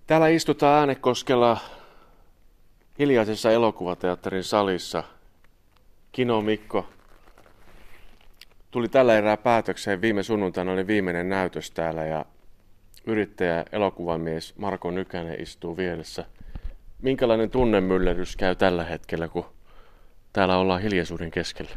Täällä istutaan Äänekoskella hiljaisessa elokuvateatterin salissa. Kino Mikko tuli tällä erää päätökseen. Viime sunnuntaina oli viimeinen näytös täällä ja yrittäjä elokuvamies Marko Nykänen istuu vieressä. Minkälainen tunnemyllerrys käy tällä hetkellä, kun täällä ollaan hiljaisuuden keskellä?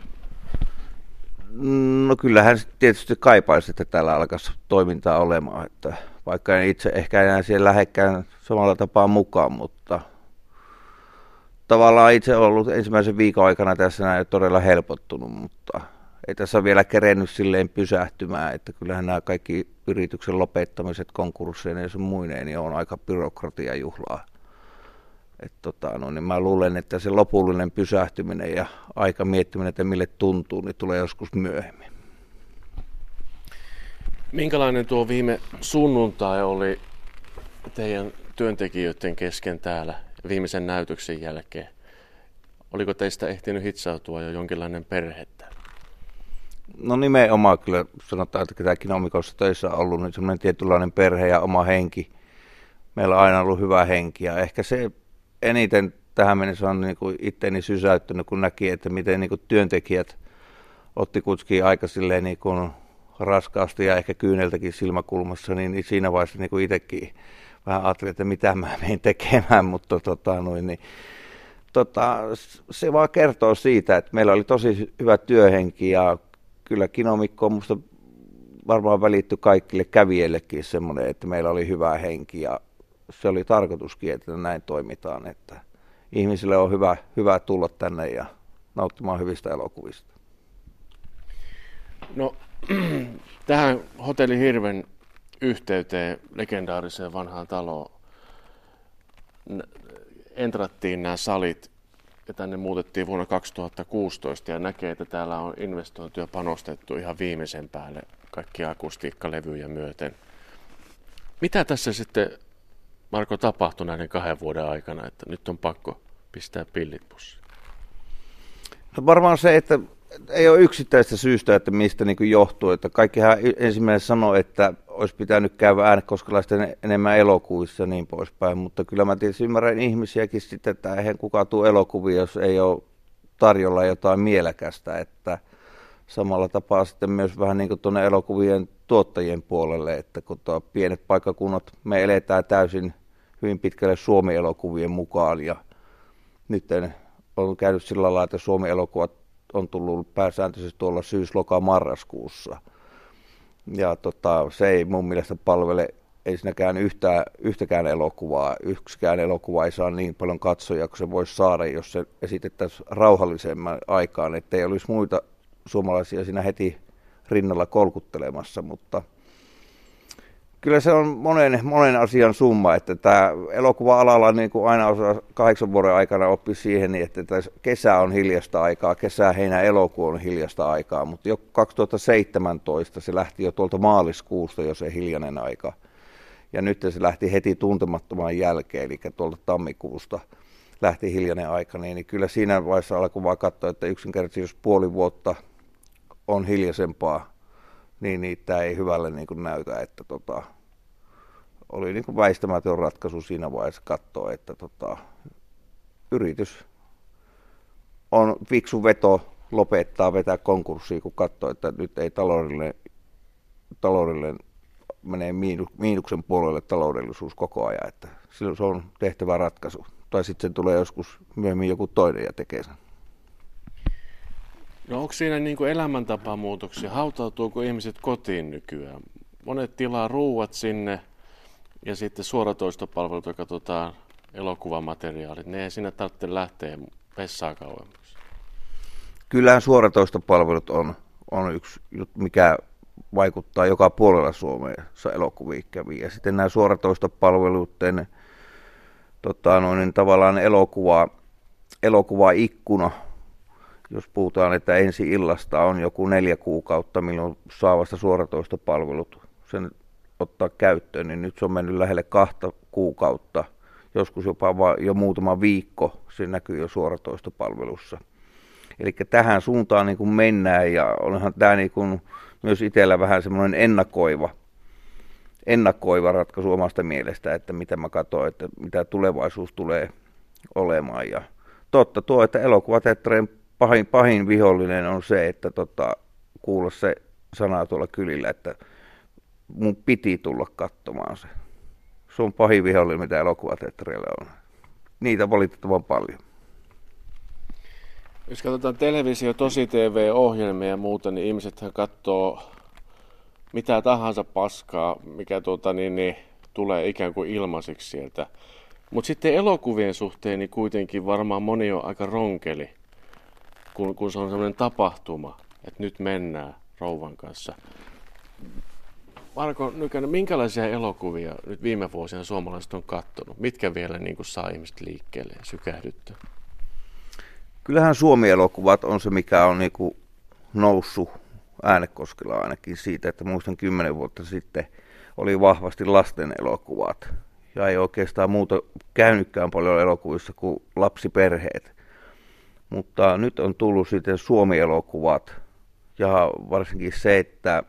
No kyllähän tietysti kaipaisi, että täällä alkaisi toimintaa olemaan, että vaikka en itse ehkä enää siellä lähekkään samalla tapaa mukaan, mutta tavallaan itse ollut ensimmäisen viikon aikana tässä näin todella helpottunut, mutta ei tässä ole vielä kerennyt silleen pysähtymään, että kyllähän nämä kaikki yrityksen lopettamiset konkursseineen ja sun muineen niin on aika byrokratiajuhlaa. Niin mä luulen, että se lopullinen pysähtyminen ja aika miettiminen, että mille tuntuu, niin tulee joskus myöhemmin. Minkälainen tuo viime sunnuntai oli teidän työntekijöiden kesken täällä viimeisen näytöksen jälkeen? Oliko teistä ehtinyt hitsautua jo jonkinlainen perhe täällä? No nimenomaan kyllä sanotaan, että ketä Kino Mikossa töissä on ollut, niin semmoinen tietynlainen perhe ja oma henki. Meillä on aina ollut hyvä henki ja ehkä se eniten tähän mennessä on niin kuin itteeni sysäyttänyt, kun näki, että miten niin kuin työntekijät otti kuitenkin aika silleen niin kuin raskaasti ja ehkä kyyneltäkin silmäkulmassa, niin siinä vaiheessa niin kuin itsekin vähän ajattelin, että mitä mä menen tekemään, mutta se vaan kertoo siitä, että meillä oli tosi hyvä työhenki ja kyllä Kino Mikko on musta varmaan välittyi kaikille kävijöillekin semmoinen, että meillä oli hyvä henki ja se oli tarkoituskin, että näin toimitaan, että ihmisille on hyvä tulla tänne ja nauttimaan hyvistä elokuvista. No, tähän Hotelli Hirven yhteyteen, legendaariseen vanhaan taloon, entrattiin nämä salit ja tänne muutettiin vuonna 2016 ja näkee, että täällä on investointia panostettu ihan viimeisen päälle kaikkia akustiikkalevyjä myöten. Mitä tässä sitten, Marko, tapahtui näiden 2 vuoden aikana, että nyt on pakko pistää pillit pussiin? No varmaan se, että ei ole yksittäistä syystä, että mistä niin kuin johtuu. Että kaikkihan ensimmäinen sanoi, että olisi pitänyt käydä äänekoskelaisten enemmän elokuvissa ja niin poispäin. Mutta kyllä mä tietysti ymmärrän ihmisiäkin sitten, että eihän kukaan tule elokuviin, jos ei ole tarjolla jotain mielekästä. Että samalla tapaa sitten myös vähän niin kuin tuonne elokuvien tuottajien puolelle, että kun pienet paikkakunnat, me eletään täysin hyvin pitkälle Suomi-elokuvien mukaan. Ja nyt on käynyt sillä lailla, että Suomi-elokuvat on tullut pääsääntöisesti tuolla syys-loka-marraskuussa. Ja se ei mun mielestä palvele ensinnäkään yhtäkään elokuvaa. Yksikään elokuva ei saa niin paljon katsojia kuin se voisi saada, jos se esitettäisiin rauhallisemman aikaan, ettei olisi muita suomalaisia siinä heti rinnalla kolkuttelemassa, mutta kyllä se on monen asian summa, että tämä elokuva-alalla niin kuin aina osaa 8 vuoden aikana oppi siihen, niin että kesä on hiljasta aikaa, kesä, heinä, elokuu on hiljasta aikaa, mutta jo 2017 se lähti jo tuolta maaliskuusta jo se hiljainen aika. Ja nyt se lähti heti Tuntemattoman jälkeen, eli tuolta tammikuusta lähti hiljainen aika, niin kyllä siinä vaiheessa alkoi vaan katsoa, että yksinkertaisesti jos puoli vuotta on hiljaisempaa, niin tämä ei hyvälle niin kuin näytä, että oli niin kuin väistämätön ratkaisu siinä vaiheessa katsoa, että yritys on fiksu veto vetää konkurssiin, kun katsoo, että nyt ei taloudellinen menee miinuksen puolelle taloudellisuus koko ajan, että silloin se on tehtävä ratkaisu. Tai sitten tulee joskus myöhemmin joku toinen ja tekee sen. No onko siinä niin kuin elämäntapamuutoksia? Hautautuuko ihmiset kotiin nykyään? Monet tilaa ruuat sinne ja sitten suoratoistopalvelut, joka katsotaan elokuvamateriaalit. Ne ei siinä tarvitse lähteä vessaa kauemmaksi. Kyllähän suoratoistopalvelut on yksi juttu, mikä vaikuttaa joka puolella Suomea elokuviin käviin. Ja sitten nämä suoratoistopalveluiden tavallaan elokuvaikkuna, jos puhutaan, että ensi illasta on joku 4 kuukautta, milloin saa vasta suoratoistopalvelut sen ottaa käyttöön, niin nyt se on mennyt lähelle 2 kuukautta, joskus jopa jo muutama viikko, se näkyy jo suoratoistopalvelussa. Eli tähän suuntaan niin kuin mennään ja onhan tämä niin kuin myös itsellä vähän semmoinen ennakoiva ennakoiva ratkaisu omasta mielestä, että mitä mä katson, että mitä tulevaisuus tulee olemaan. Ja totta tuo, että elokuvateatterien pahin vihollinen on se, että kuulla se sana tuolla kylillä, että mun piti tulla katsomaan se. Se on pahin vihollinen, mitä elokuvateattereilla on. Niitä valitettavan paljon. Jos katsotaan televisio, tosi TV-ohjelmia ja muuta, niin ihmisethän katsoo mitä tahansa paskaa, mikä tulee ikään kuin ilmaiseksi sieltä. Mutta sitten elokuvien suhteen niin kuitenkin varmaan moni on aika ronkeli, kun se on sellainen tapahtuma, että nyt mennään rouvan kanssa. Marko Nykänen, minkälaisia elokuvia nyt viime vuosina suomalaiset on katsonut? Mitkä vielä niin kuin saa ihmiset liikkeelle ja sykähdyttyä? Kyllähän Suomi-elokuvat on se, mikä on niin kuin noussut Äänekoskella ainakin siitä, että muistan 10 vuotta sitten oli vahvasti lasten elokuvat. Ja ei oikeastaan muuta käynytkään paljon elokuvissa kuin lapsiperheet. Mutta nyt on tullut sitten Suomi-elokuvat ja varsinkin se, että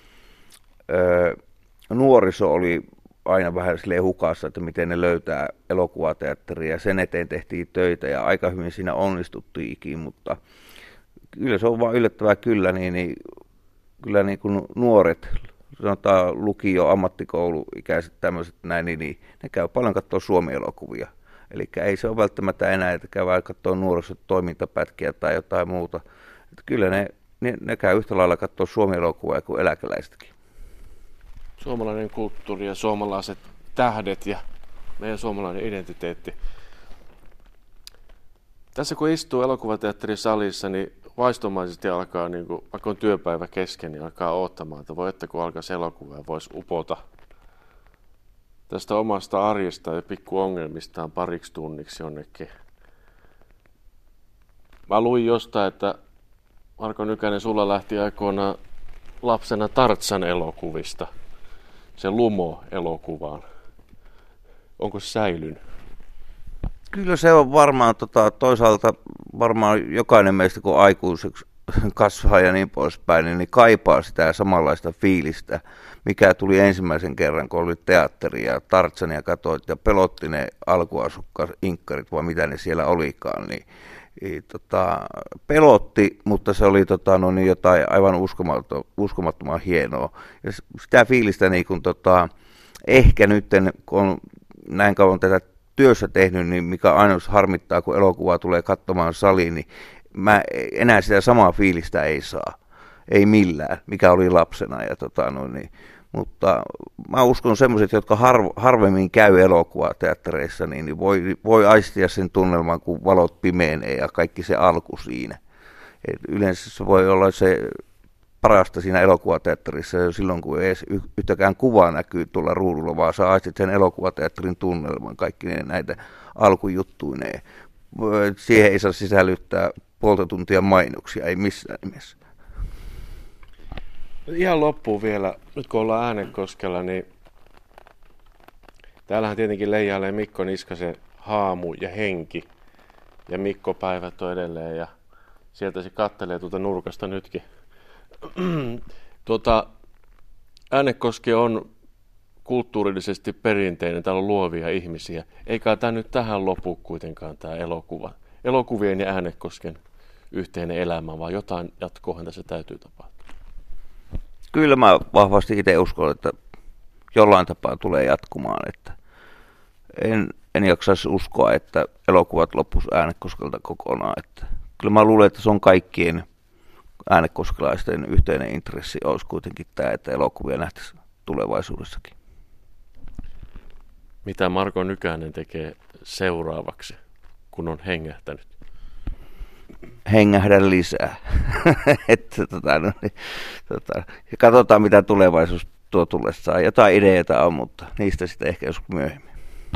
nuoriso oli aina vähän silleen hukassa, että miten ne löytää elokuvateatteria. Sen eteen tehtiin töitä ja aika hyvin siinä onnistuttiinkin, mutta kyllä se on vaan yllättävää kyllä, kyllä niin kuin nuoret, sanotaan lukio, ammattikouluikäiset tämmöiset näin, niin ne käy paljon katsoa Suomi-elokuvia. Eli ei se ole välttämättä enää, että käy katsoa nuoriso toimintapätkiä tai jotain muuta. Että kyllä ne käy yhtä lailla katsoa Suomi-elokuvia kuin eläkeläisetkin. Suomalainen kulttuuri ja suomalaiset tähdet ja meidän suomalainen identiteetti. Tässä kun istuu elokuvateatterin salissa, niin vaistomaisesti alkaa, niin kun, vaikka on työpäivä kesken, niin alkaa odottamaan, että voi että kun alkaisi elokuva ja voisi upota tästä omasta arjesta ja pikku ongelmistaan pariksi tunniksi jonnekin. Mä luin jostain, että Marko Nykänen, sulla lähti aikoinaan lapsena Tarzan elokuvista, se Lumo-elokuvaan. Onko se säilynyt? Kyllä se on varmaan, toisaalta varmaan jokainen meistä kun aikuiseksi kasvaa ja niin poispäin, niin kaipaa sitä samanlaista fiilistä, mikä tuli ensimmäisen kerran, kun oli teatteri ja Tarzania katsoit ja pelotti ne alkuasukkaat inkkarit, vai mitä ne siellä olikaan, niin pelotti, mutta se oli jotain aivan uskomattoman hienoa. Ja sitä fiilistä niin kun, ehkä nyt, kun on näin kauan tätä työssä tehnyt, niin mikä aina harmittaa, kun elokuva tulee katsomaan saliin, niin mä enää sitä samaa fiilistä ei saa. Ei millään, mikä oli lapsena. Ja mutta mä uskon semmoiset, jotka harvemmin käy elokuvateattereissa, niin voi aistia sen tunnelman, kun valot pimeenee ja kaikki se alku siinä. Et yleensä se voi olla se parasta siinä elokuvateatterissa jo silloin, kun ei edes yhtäkään kuvaa näkyy tuolla ruudulla, vaan sä aistit sen elokuvateatterin tunnelman, kaikki näitä alkujuttuineen. Siihen ei saa sisällyttää puolta tuntia mainoksia, ei missään nimessä. Ihan loppuun vielä, nyt kun ollaan Äänekoskella, niin täällähän tietenkin leijailee Mikko Niskasen haamu ja henki. Ja Mikko päivät on edelleen ja sieltä se kattelee tuota nurkasta nytkin. Äänekoski on kulttuurillisesti perinteinen, täällä on luovia ihmisiä. Eikä tämä nyt tähän lopu kuitenkaan tämä elokuva. Elokuvien ja Äänekosken yhteinen elämä, vaan jotain jatkoahan tässä täytyy tapahtua. Kyllä mä vahvasti itse uskon, että jollain tapaa tulee jatkumaan. Että en jaksaisi uskoa, että elokuvat loppuisi Äänekoskelta kokonaan. Että kyllä mä luulen, että se on kaikkien äänekoskelaisten yhteinen intressi olisi kuitenkin tämä, että elokuvia nähtäisiin tulevaisuudessakin. Mitä Marko Nykänen tekee seuraavaksi, kun on hengähtänyt? Hengähdä lisää. Ja katsotaan, mitä tulevaisuus tuo tullessaan. Jotain ideoita on, mutta niistä sitten ehkä joskus myöhemmin.